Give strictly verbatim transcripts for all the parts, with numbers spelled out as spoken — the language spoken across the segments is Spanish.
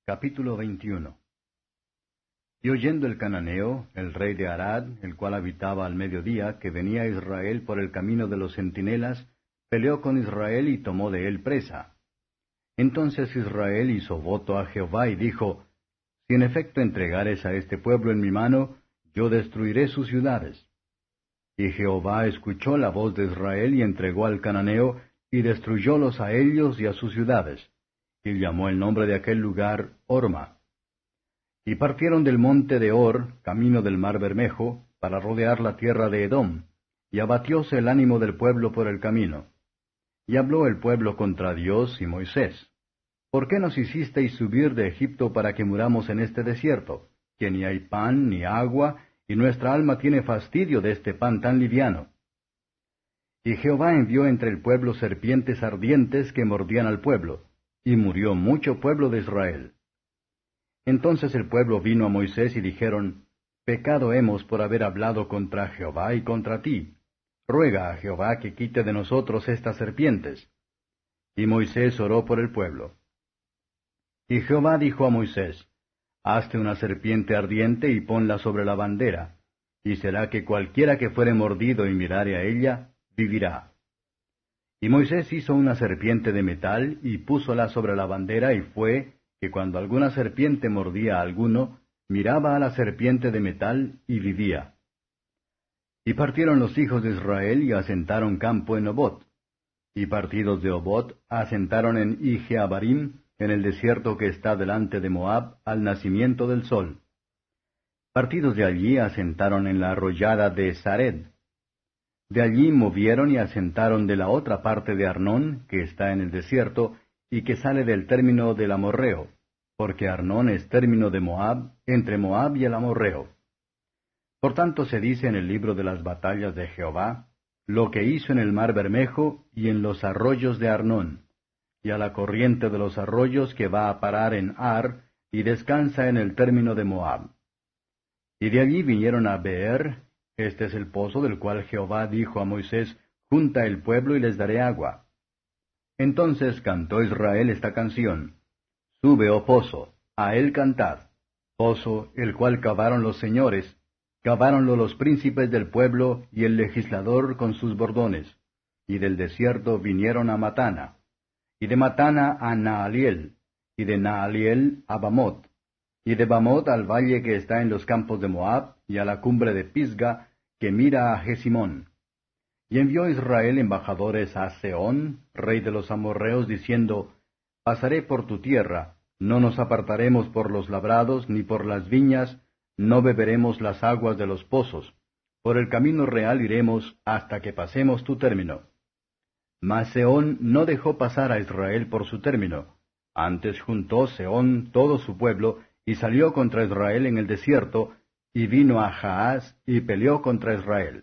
Capítulo veintiuno. Y oyendo el cananeo, el rey de Arad, el cual habitaba al mediodía, que venía a Israel por el camino de los centinelas, peleó con Israel y tomó de él presa. Entonces Israel hizo voto a Jehová y dijo, Si en efecto entregares a este pueblo en mi mano, yo destruiré sus ciudades. Y Jehová escuchó la voz de Israel y entregó al cananeo, y destruyólos a ellos y a sus ciudades. Y llamó el nombre de aquel lugar Horma. Y partieron del monte de Hor, camino del mar Bermejo, para rodear la tierra de Edom, y abatióse el ánimo del pueblo por el camino. Y habló el pueblo contra Dios y Moisés. ¿Por qué nos hicisteis subir de Egipto para que muramos en este desierto, que ni hay pan ni agua, y nuestra alma tiene fastidio de este pan tan liviano? Y Jehová envió entre el pueblo serpientes ardientes que mordían al pueblo, y murió mucho pueblo de Israel. Entonces el pueblo vino a Moisés y dijeron, Pecado hemos por haber hablado contra Jehová y contra ti. Ruega a Jehová que quite de nosotros estas serpientes. Y Moisés oró por el pueblo. Y Jehová dijo a Moisés, Hazte una serpiente ardiente y ponla sobre la bandera, y será que cualquiera que fuere mordido y mirare a ella, vivirá. Y Moisés hizo una serpiente de metal, y púsola sobre la bandera, y fue, que cuando alguna serpiente mordía a alguno, miraba a la serpiente de metal, y vivía. Y partieron los hijos de Israel, y asentaron campo en Obot. Y partidos de Obot, asentaron en Ije-Abarim, en el desierto que está delante de Moab, al nacimiento del sol. Partidos de allí, asentaron en la arroyada de Sared. De allí movieron y asentaron de la otra parte de Arnón, que está en el desierto, y que sale del término del amorreo, porque Arnón es término de Moab, entre Moab y el amorreo. Por tanto se dice en el libro de las batallas de Jehová, lo que hizo en el mar Bermejo y en los arroyos de Arnón, y a la corriente de los arroyos que va a parar en Ar, y descansa en el término de Moab. Y de allí vinieron a Beer. Este es el pozo del cual Jehová dijo a Moisés, Junta el pueblo y les daré agua. Entonces cantó Israel esta canción, Sube, oh pozo, a él cantad, pozo el cual cavaron los señores, caváronlo los príncipes del pueblo y el legislador con sus bordones, y del desierto vinieron a Matana, y de Matana a Naaliel, y de Naaliel a Bamot, y de Bamot al valle que está en los campos de Moab, y a la cumbre de Pisga, que mira a Jesimón. Y envió Israel embajadores a Sehón, rey de los amorreos, diciendo, Pasaré por tu tierra, no nos apartaremos por los labrados, ni por las viñas, no beberemos las aguas de los pozos, por el camino real iremos hasta que pasemos tu término. Mas Sehón no dejó pasar a Israel por su término, antes juntó Sehón todo su pueblo, y salió contra Israel en el desierto, y vino a Jaaz, y peleó contra Israel.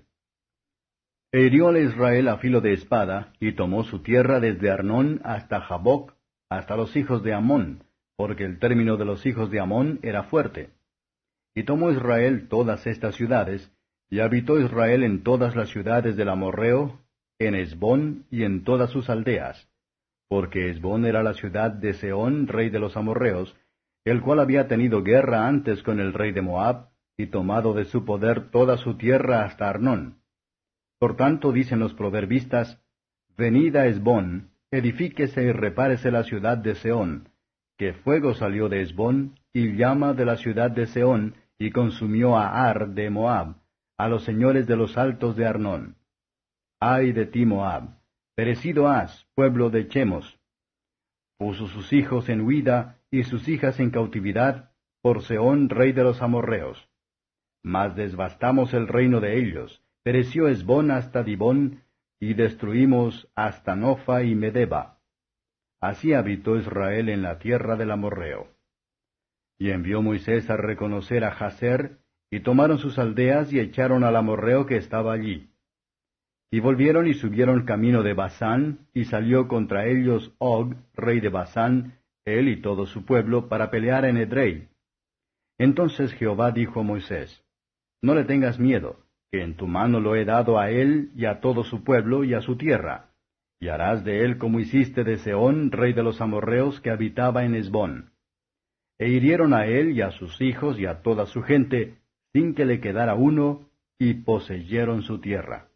E hirióle Israel a filo de espada, y tomó su tierra desde Arnón hasta Jaboc, hasta los hijos de Amón, porque el término de los hijos de Amón era fuerte. Y tomó Israel todas estas ciudades, y habitó Israel en todas las ciudades del amorreo, en Hesbón y en todas sus aldeas, porque Hesbón era la ciudad de Sehón, rey de los amorreos, el cual había tenido guerra antes con el rey de Moab, y tomado de su poder toda su tierra hasta Arnón. Por tanto dicen los proverbistas, Venid a Hesbón, edifíquese y repárese la ciudad de Sehón, que fuego salió de Hesbón, y llama de la ciudad de Sehón, y consumió a Ar de Moab, a los señores de los altos de Arnón. Ay de ti, Moab, perecido has, pueblo de Chemos. Puso sus hijos en huida, y sus hijas en cautividad, por Sehón, rey de los amorreos. Mas desbastamos el reino de ellos, pereció Hesbón hasta Dibón, y destruimos hasta Nofa y Medeba. Así habitó Israel en la tierra del amorreo. Y envió Moisés a reconocer a Jazer, y tomaron sus aldeas y echaron al amorreo que estaba allí. Y volvieron y subieron camino de Basán, y salió contra ellos Og, rey de Basán, él y todo su pueblo, para pelear en Edrei. Entonces Jehová dijo a Moisés, No le tengas miedo, que en tu mano lo he dado a él y a todo su pueblo y a su tierra, y harás de él como hiciste de Sehón, rey de los amorreos, que habitaba en Hesbón. e hirieron a él y a sus hijos y a toda su gente, sin que le quedara uno, y poseyeron su tierra.